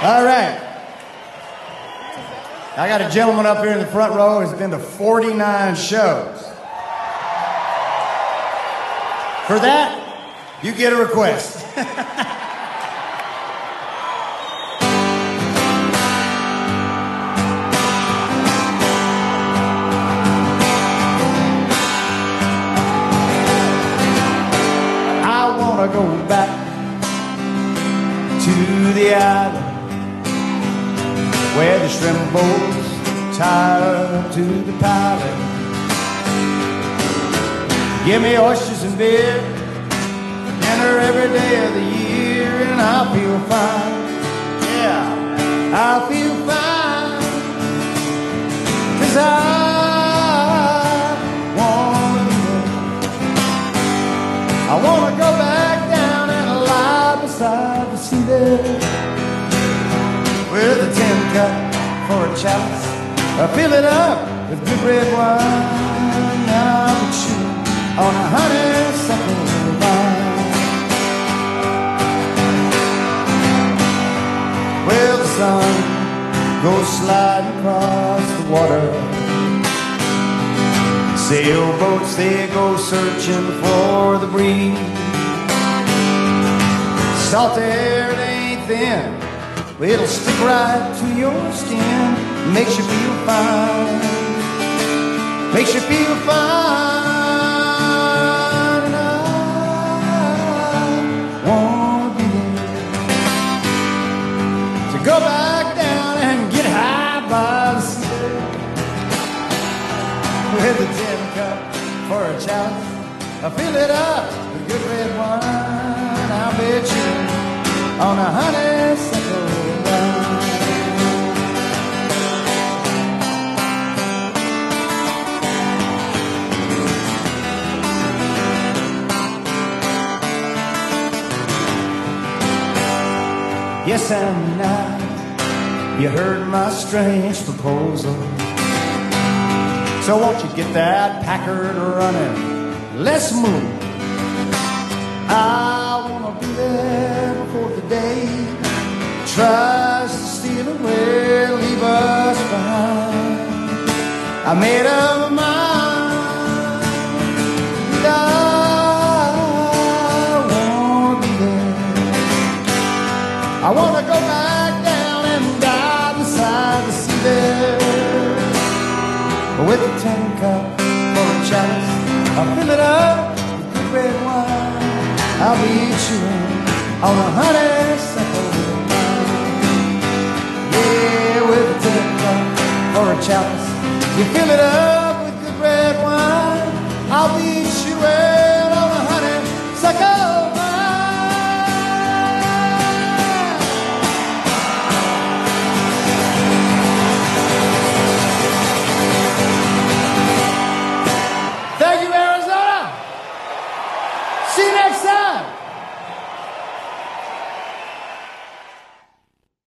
All right. I got a gentleman up here in the front row who's been to 49 shows. For that, you get a request. I want to go back to the island where the shrimp boats tie up to the pilot. Give me oysters and beer, dinner every day of the year, and I'll feel fine. Yeah, I'll feel fine, 'cause I wanna be there. I wanna go back down and lie beside the sea there, with a tin cup for a chalice, I fill it up with good red wine. I'll be chewing on a honeysuckle vine. Well, the sun goes sliding across the water. Sailboats, they go searching for the breeze. Salt air, it ain't thin, it'll stick right to your skin. Makes you feel fine. Makes you feel fine. And I wanna be there to go back down and get high by the sea, with a tin cup for a chalice, I fill it up with good red wine. I'll bet you on a honeysuckle vine. Yes, and now you heard my strange proposal, so won't you get that Packard running? Let's move. I wanna be there before the day tries to steal away, leave us behind. I made up my mind, and I wanna be there. I wanna go back down and die beside the sea there, with a tin cup for a chalice, I'll fill it up with good red wine. I'll be chewing on a honeysuckle vine. Yeah, with a tin cup for a chalice, you fill it up